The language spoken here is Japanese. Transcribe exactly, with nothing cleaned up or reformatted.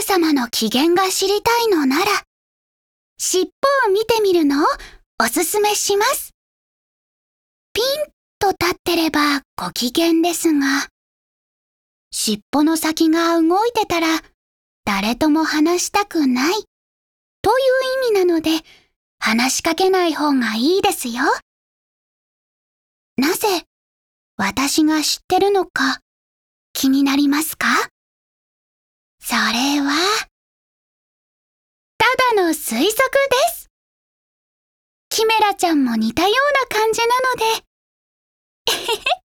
様の機嫌が知りたいのなら、尻尾を見てみるのをおすすめします。ピンと立ってればご機嫌ですが、尻尾の先が動いてたら誰とも話したくないという意味なので、話しかけない方がいいですよ。なぜ私が知ってるのか気になりますか？それは、ただの推測です。キメラちゃんも似たような感じなので。えへへ。